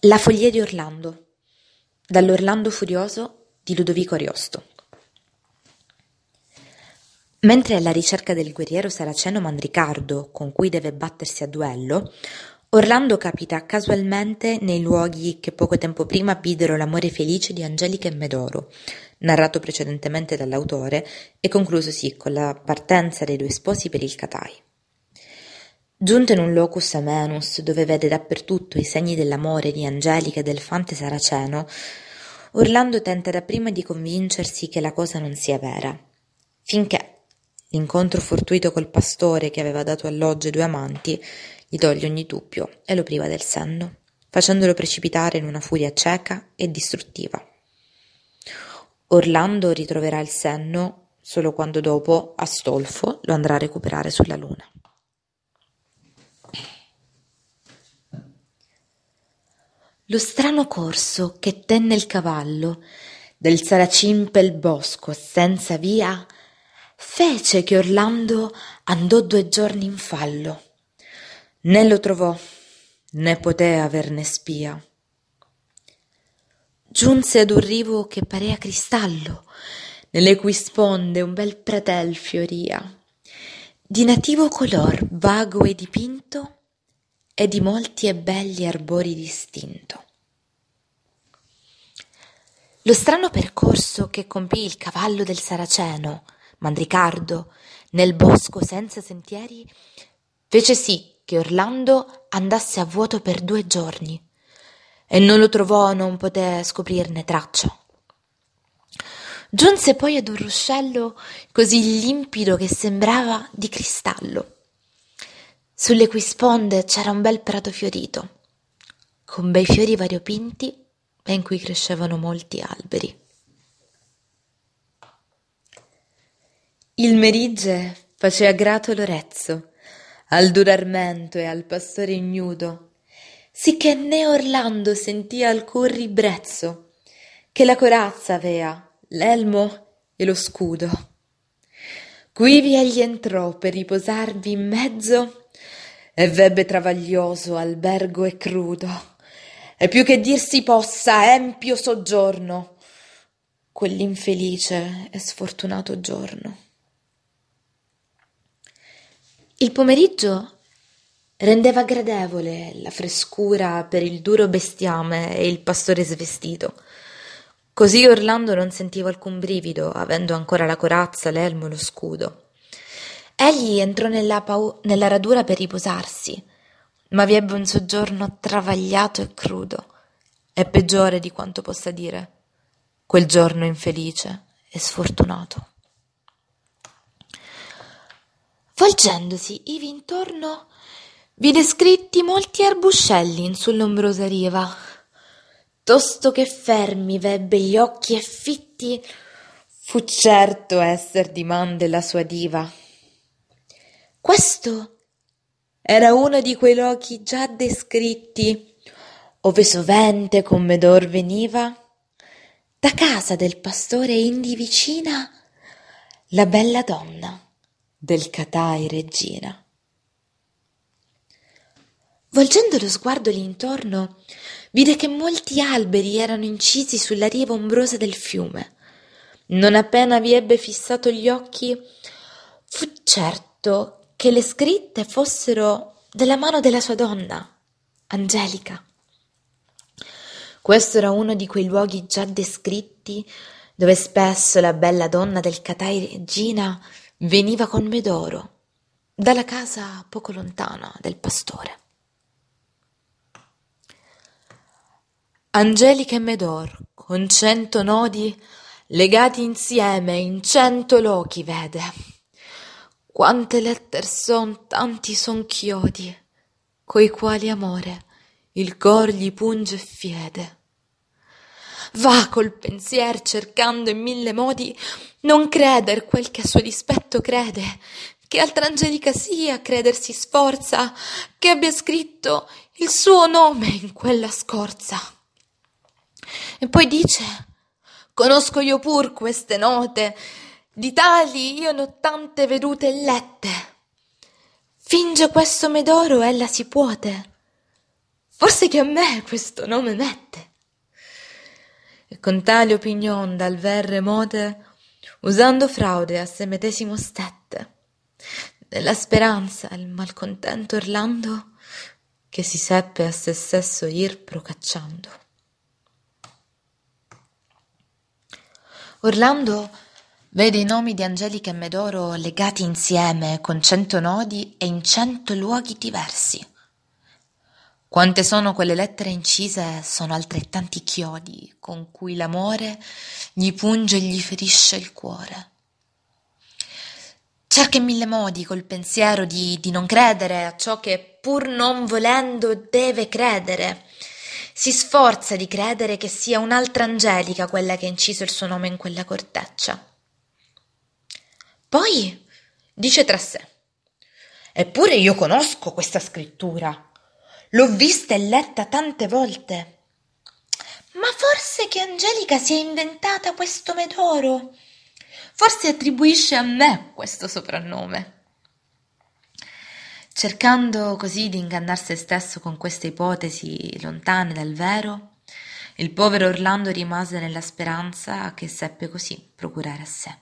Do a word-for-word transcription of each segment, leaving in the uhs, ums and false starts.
La follia di Orlando, dall'Orlando furioso di Ludovico Ariosto. Mentre è alla ricerca del guerriero saraceno Mandricardo, con cui deve battersi a duello, Orlando capita casualmente nei luoghi che poco tempo prima videro l'amore felice di Angelica e Medoro, narrato precedentemente dall'autore e conclusosi con la partenza dei due sposi per il Catai. Giunto in un locus amenus dove vede dappertutto i segni dell'amore di Angelica e del fante saraceno, Orlando tenta dapprima di convincersi che la cosa non sia vera, finché l'incontro fortuito col pastore che aveva dato alloggio ai due amanti gli toglie ogni dubbio e lo priva del senno, facendolo precipitare in una furia cieca e distruttiva. Orlando ritroverà il senno solo quando dopo Astolfo lo andrà a recuperare sulla luna. Lo strano corso che tenne il cavallo del Saracin pel bosco senza via fece che Orlando andò due giorni in fallo, né lo trovò, né poté averne spia. Giunse ad un rivo che parea cristallo, nelle cui sponde un bel pratel fioria, di nativo color vago e dipinto, e di molti e belli arbori distinto. Lo strano percorso che compì il cavallo del Saraceno, Mandricardo, nel bosco senza sentieri, fece sì che Orlando andasse a vuoto per due giorni, e non lo trovò, non poté scoprirne traccia. Giunse poi ad un ruscello così limpido che sembrava di cristallo, sulle cui sponde c'era un bel prato fiorito, con bei fiori variopinti e in cui crescevano molti alberi. Il merigge facea grato l'orezzo al dur armento e al pastore ignudo, sicché né Orlando sentia alcun ribrezzo, che la corazza avea, l'elmo e lo scudo. Quivi egli entrò per riposarvi in mezzo, e vebbe travaglioso albergo e crudo, e più che dir si possa empio soggiorno, quell'infelice e sfortunato giorno. Il pomeriggio rendeva gradevole la frescura per il duro bestiame e il pastore svestito. Così Orlando non sentiva alcun brivido, avendo ancora la corazza, l'elmo e lo scudo. Egli entrò nella, pau- nella radura per riposarsi, ma vi ebbe un soggiorno travagliato e crudo, e peggiore di quanto possa dire, quel giorno infelice e sfortunato. Volgendosi ivi intorno, vide scritti molti arbuscelli in sull'ombrosa riva. Tosto che fermi vebbe gli occhi e fitti, fu certo esser diman della sua diva. Questo era uno di quei luoghi già descritti, ove sovente con Medor veniva, da casa del pastore indi vicina, la bella donna del Catai regina. Volgendo lo sguardo l'intorno, vide che molti alberi erano incisi sulla riva ombrosa del fiume. Non appena vi ebbe fissato gli occhi, fu certo che le scritte fossero della mano della sua donna, Angelica. Questo era uno di quei luoghi già descritti, dove spesso la bella donna del Catai regina veniva con Medoro, dalla casa poco lontana del pastore. Angelica e Medor, con cento nodi, legati insieme in cento lochi, vede. Quante letter son, tanti son chiodi, coi quali amore il cor gli punge e fiede. Va col pensier cercando in mille modi, non creder quel che a suo dispetto crede, che altra Angelica sia, creder si sforza, che abbia scritto il suo nome in quella scorza. E poi dice, conosco io pur queste note, di tali io n'ho tante vedute e lette. Finge questo Medoro ella si puote, forse che a me questo nome mette. E con tale opinion dal ver remote, usando fraude a se medesimo stette, nella speranza il malcontento Orlando, che si seppe a se stesso ir procacciando. Orlando vede i nomi di Angelica e Medoro legati insieme con cento nodi e in cento luoghi diversi. Quante sono quelle lettere incise sono altrettanti chiodi con cui l'amore gli punge e gli ferisce il cuore. Cerca in mille modi col pensiero di, di non credere a ciò che pur non volendo deve credere. Si sforza di credere che sia un'altra Angelica quella che ha inciso il suo nome in quella corteccia. Poi dice tra sé: eppure io conosco questa scrittura. L'ho vista e letta tante volte. Ma forse che Angelica si è inventata questo Medoro? Forse attribuisce a me questo soprannome. Cercando così di ingannar se stesso con queste ipotesi lontane dal vero, il povero Orlando rimase nella speranza che seppe così procurare a sé.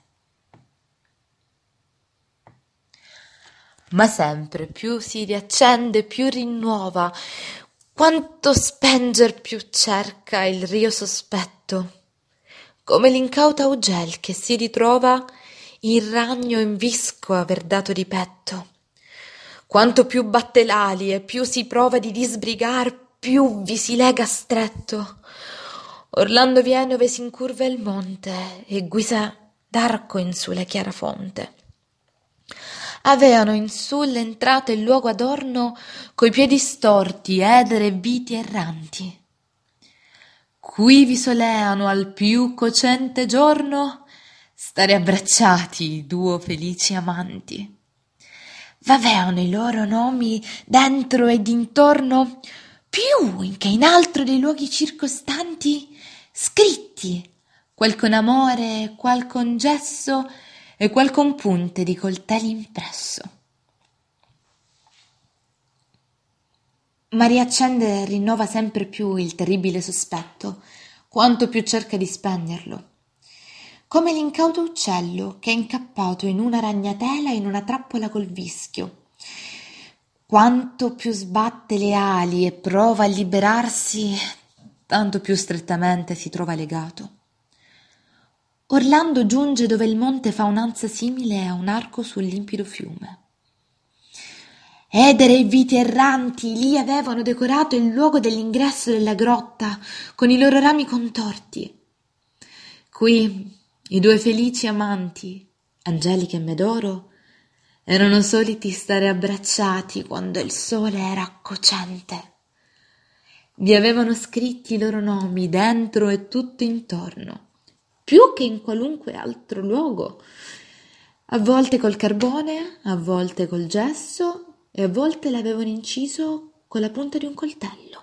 Ma sempre più si riaccende, più rinnuova, quanto spenger più cerca il rio sospetto, come l'incauta Ugel che si ritrova il ragno in visco aver dato di petto. Quanto più batte l'ali e più si prova di disbrigar, più vi si lega stretto. Orlando viene ove si incurva il monte e guisa d'arco in su la chiara fonte. Aveano in su l'entrata il luogo adorno coi piedi storti, edere e viti erranti. Qui vi soleano al più cocente giorno stare abbracciati duo felici amanti. V'aveano i loro nomi dentro ed intorno, più che in altro dei luoghi circostanti, scritti, qual con amore, qual con gesso, e qual con punte di coltelli impresso. Ma riaccende e rinnova sempre più il terribile sospetto, quanto più cerca di spegnerlo. Come l'incauto uccello che è incappato in una ragnatela in una trappola col vischio. Quanto più sbatte le ali e prova a liberarsi, tanto più strettamente si trova legato. Orlando giunge dove il monte fa un'ansa simile a un arco sul limpido fiume. Edere e viti erranti lì avevano decorato il luogo dell'ingresso della grotta con i loro rami contorti. Qui i due felici amanti, Angelica e Medoro, erano soliti stare abbracciati quando il sole era cocente. Vi avevano scritti i loro nomi dentro e tutto intorno, più che in qualunque altro luogo, a volte col carbone, a volte col gesso e a volte l'avevano inciso con la punta di un coltello.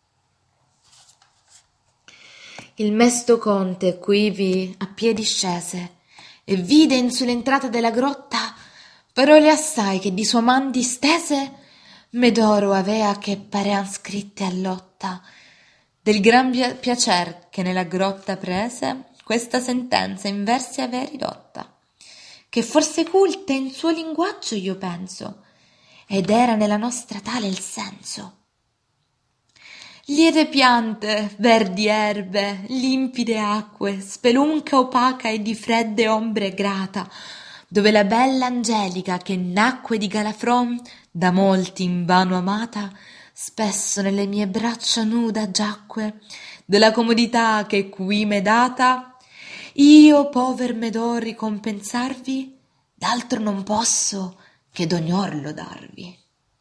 Il mesto conte quivi a piedi scese e vide in sull'entrata della grotta parole assai che di sua man distese Medoro avea che parean scritte a lotta, del gran piacer che nella grotta prese questa sentenza in versi avea ridotta, che forse culte in suo linguaggio io penso, ed era nella nostra tale il senso. Liete piante, verdi erbe, limpide acque, spelunca opaca e di fredde ombre grata, dove la bella Angelica che nacque di Galafron, da molti invano amata, spesso nelle mie braccia nuda giacque, della comodità che qui m'è data. Io, pover Medor, ricompensarvi, d'altro non posso che d'ognor lodarvi.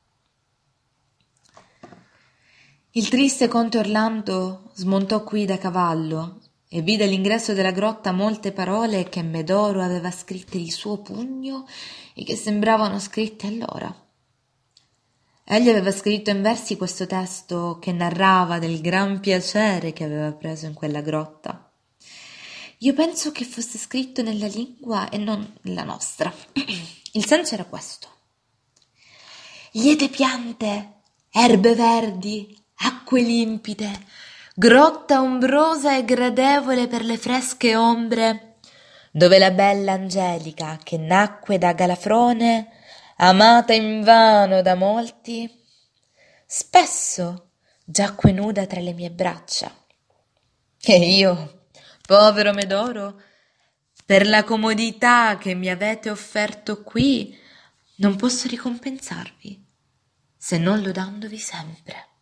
Il triste conte Orlando smontò qui da cavallo e vide all'ingresso della grotta molte parole che Medoro aveva scritte di suo pugno e che sembravano scritte allora. Egli aveva scritto in versi questo testo che narrava del gran piacere che aveva preso in quella grotta. Io penso che fosse scritto nella lingua e non nella nostra. Il senso era questo: liete piante, erbe verdi, acque acque limpide, grotta ombrosa e gradevole per le fresche ombre, dove la bella Angelica, che nacque da Galafrone, amata invano da molti, spesso giacque nuda tra le mie braccia. E io, povero Medoro, per la comodità che mi avete offerto qui, non posso ricompensarvi, se non lodandovi sempre.